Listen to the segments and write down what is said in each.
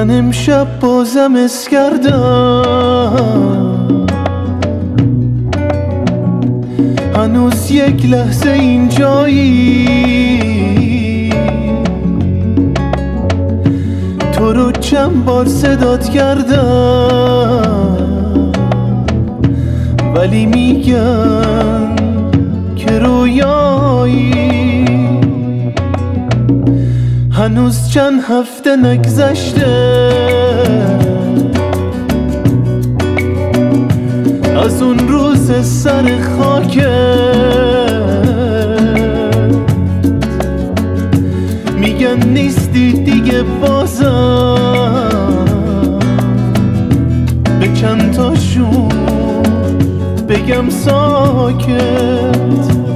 من امشب بازم اس کردم، هنوز یک لحظه اینجایی، تو رو چند بار صدات کردم ولی میگن که رویایی. هنوز چند هفته نگذشته از اون روز سر خاکت، میگن نیستی دیگه بازم، به چند تاشون بگم ساکت.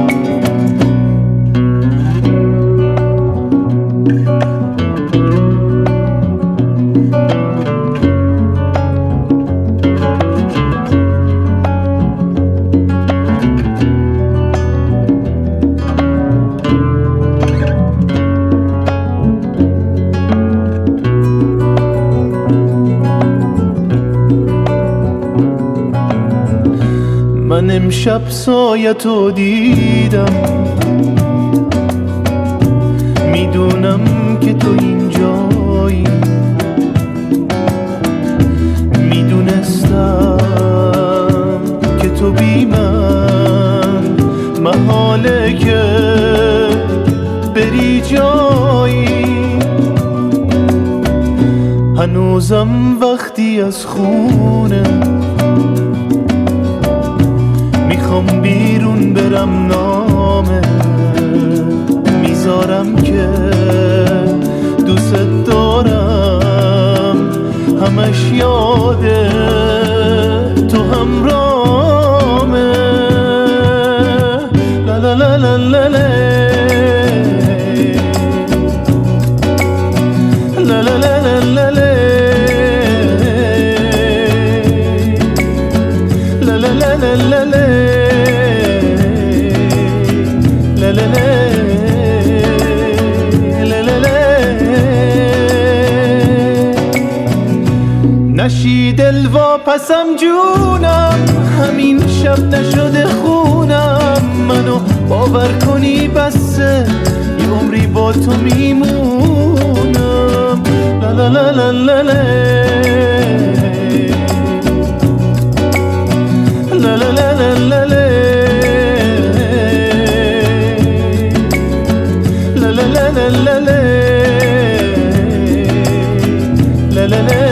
من امشب سایتو دیدم، میدونم که تو اینجایی، میدونستم که تو بی من محاله که بری جایی. هنوزم وقتی از خونه میخوام بیرون برم، نامه میذارم که دوست دارم، همش یاده تو همرامه. لا لا لا لا لا لا لا لا لا لا لا نشی دل واپسم جونم، همین شب نشده خونم، منو باور کنی بسه یه عمری با تو میمونم. لا لا لا لا لا لا لا لا لا لا لا لا لا لا لا لا لا